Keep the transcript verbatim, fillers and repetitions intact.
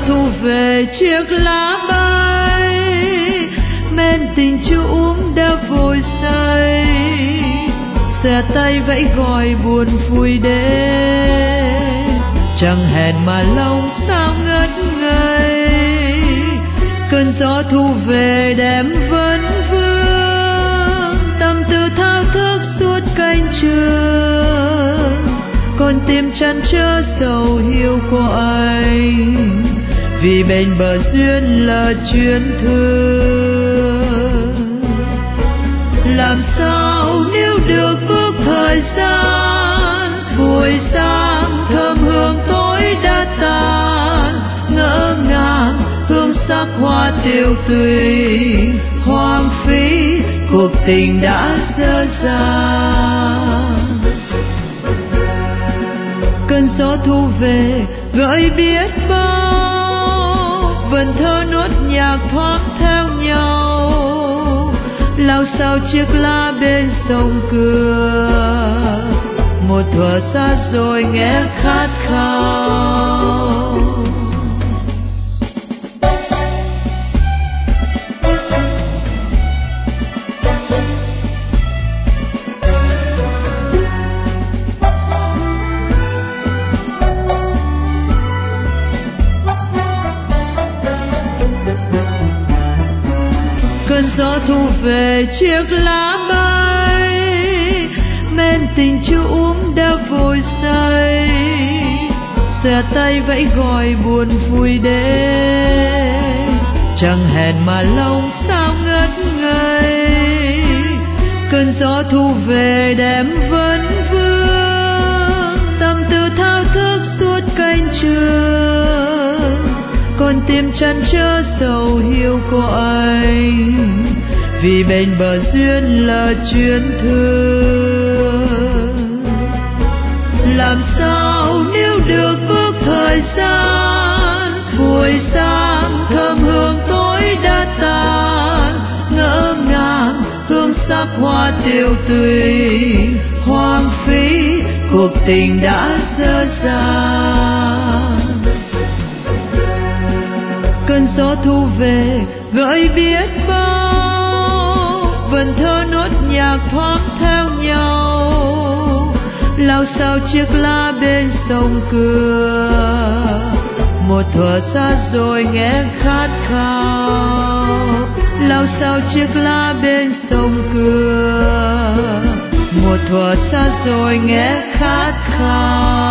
thu về chiếc lá bay, men tình chưa uống đã vội say, xòe tay vẫy gọi buồn vui đến, chẳng hẹn mà lòng sao ngất ngây. Cơn gió thu về đêm vấn vương, tâm tư thao thức suốt cánh trường, con tim chăn trở sầu hiu của anh, vì bên bờ duyên là chuyện thương. Làm sao nếu được bước thời gian, buổi sáng thơm hương tối đã tan, ngỡ ngàng hương sắc hoa tiêu tùy, hoang phí cuộc tình đã dở dang. Cơn gió thu về gợi biết bao, vần thơ nốt nhạc thoáng theo nhau, lao sao chiếc lá bên sông cửa, một thuở xa rồi nghe khát khao. Cơn gió thu về chiếc lá bay, men tình chưa uống đã vội say, xòe tay vẫy gọi buồn vui đến, chẳng hẹn mà lòng sao ngất ngây. Cơn gió thu về đêm vấn vương, tâm tư thao thức suốt cánh trường, con tim chăn trở sầu hiu của anh, vì bên bờ duyên là chuyện thương. Làm sao nếu được bước thời gian, buổi sáng thơm hương tối đã tan, ngỡ ngàng hương sắc hoa tiêu tùy, hoang phí cuộc tình đã dở dang. Cơn gió thu về gợi biết bao, vần thơ nốt nhạc thoáng theo nhau, lao sao chiếc lá bên sông cửa, một thuở xa rồi nghe khát khao. Lao sao chiếc lá bên sông cửa, một thuở xa rồi nghe khát khao.